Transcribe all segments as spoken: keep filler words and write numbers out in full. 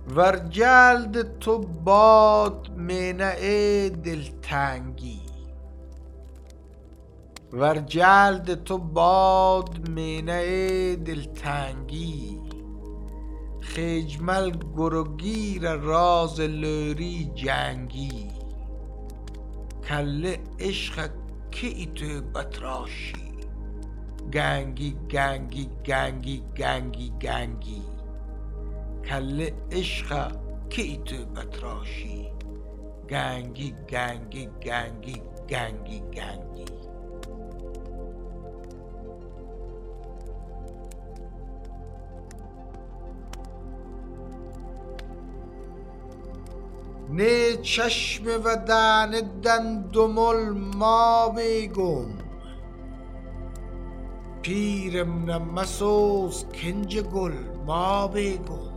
ور جلد تو باد مینع دلتنگی، ور جلد تو باد مینع دلتنگی، خجمل گرگیر راز لوری جنگی، کله عشق که ایتو بتراشی، گنگی گنگی گنگی گنگی گنگی، کله عشق که ایتو بتراشی، گنگی گنگی گنگی گنگی گنگی. نه چشم و دهن دندمل ما بگم، پیرم نه مسوز کنج گل ما بگم،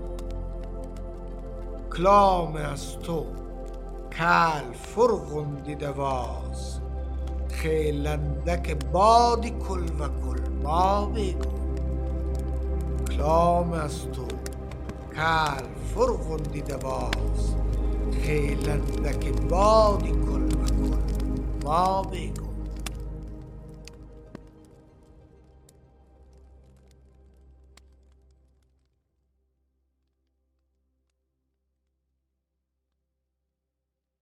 کلام از تو کل فرغندی دواز، خیلندک بادی کل و کل ما بگم، کلام از تو کل فرغندی دواز، خیلندک بادی کل و کل ما بگم.